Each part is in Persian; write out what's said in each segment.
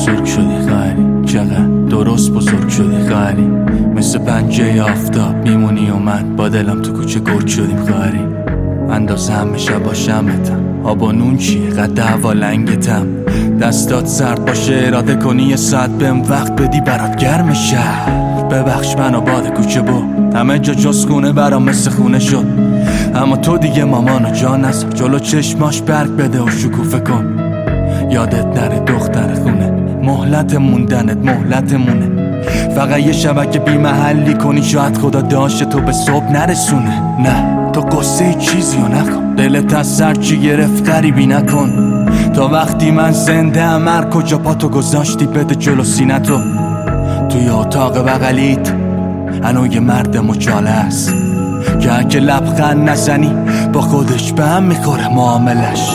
بزرگ شدی خیلی، چقدر درست بزرگ شدی خیلی. مثل پنجه آفتاب میمونی و من با دلم تو کوچه گرد شدیم خیلی. اندازه همه شبا شمتم، آب و نون چیه قد هوا لنگتم. دستات سرد باشه اراده کنی یه ساعت بهم وقت بدی برات گرم شهر. ببخش منو باد کوچه با همه جا جز خونه برام مثل خونه شد. اما تو دیگه مامانو جا نذار جلو چشماش برگ بده و شکوفه کن. یادت نره دختر خونه، مهلت موندنت مهلتمونه. فقط یه شبکه بی محلی کنی شاید خدا داشته تو به صبح نرسونه. نه تو قصه چیزی رو نکن، دلت از سر چی گرفت غریبی نکن. تا وقتی من زنده ام هر کجا پاتو گذاشتی بده جلو سینتو. توی اتاق بغلیت هنو یه مرد مچاله هست که اگه لبخند نزنی با خودش به هم میخوره معاملش.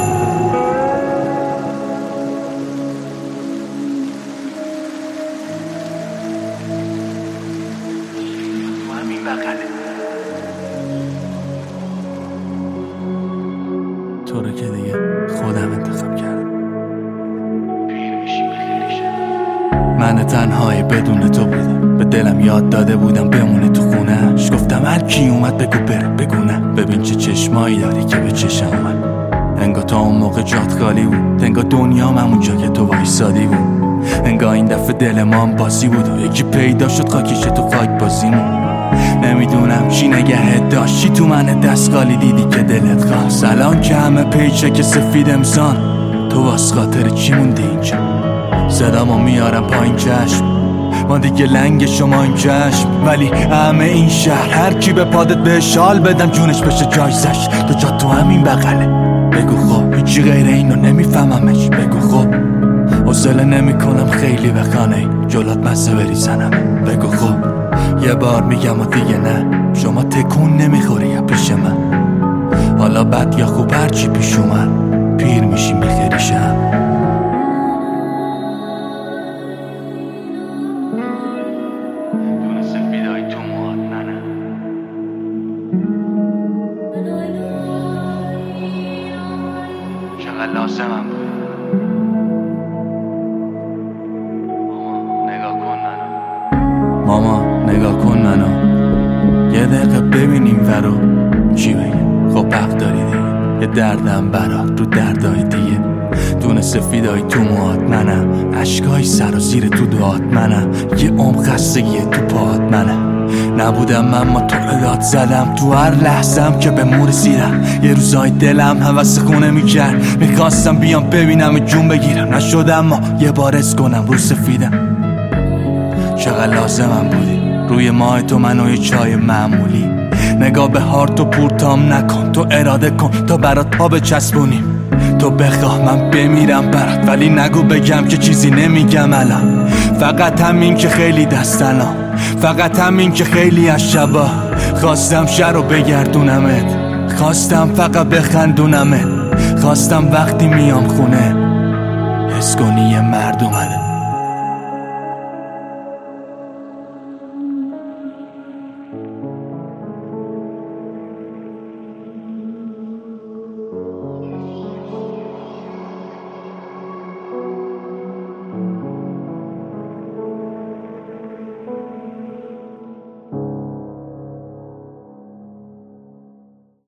تو رو که دیگه خودم انتخاب کردم. من تنهایی بدون تو بودم، به دلم یاد داده بودم بمونه تو خونهش. گفتم هر کی اومد بگو بره بگو نه. ببین چه چشمایی داری که به چشم اومد. انگار تا اون موقع جات خالی بود، انگار دنیام همونجا که تو وایسادی بود. انگار این دفعه دل ما هم بازی بود و یکی پیدا شد خاکیشه تو خاک بازیمون. نمیدونم چی نگهت داشت، چی تو من دست خالی دیدی که دلت خواست. الان که همه پیچک سفید امسان تو واس خاطر چی موندی اینجا؟ صدامو میارم پایین چشم، ما دیگه لنگ شما این چشم. ولی همه این شهر هر کی به پادت به شال بدم جونش بشه جایزش. تو جا تو همین بغله بگو خب هیچی غیر اینو نمیفهممش. بگو خب حوصله نمیکنم خیلی به خانه جلات مزه بریزنم. بگو خب یه بار میگم و دیگه نه، شما تکون نمیخوری یا پیش من. حالا بد یا خوب هرچی پیش اومد پیر میشی میخریشم. دونه سفیدای تو موهات منه، چقدر لازمم بود. ماما نگاه کن منو، یه دقیقه ببینیم ورو چی بگم. خب حق داری دیگه، یه دردم برات رو دردای دیگه. دونه سفیدای تو موهات منم، عشقای سر و زیر تو دعات منم. یه عمر خستگی تو پاهات منم. نبودم اما تو داد زدم تو هر لحظم که به مور رسیدم. یه روزای دلم هوس خونه میکرد، میخواستم بیام ببینم جون بگیرم. نشدم اما یه بار اس کنم رو سفیدم. چقدر لازمم بودی روی ماه تو منو یه چای معمولی. نگاه به هارت و پورتام نکن، تو اراده کن تا برات پا بچسبونیم. تو بخواه من بمیرم برات ولی نگو بگم که چیزی نمیگم الان. فقط همین که خیلی دستنام، فقط همین که خیلی از شبا خواستم شهر رو بگردونمت. خواستم فقط بخندونمت. خواستم وقتی میام خونه حس کنی یه مرد اومده.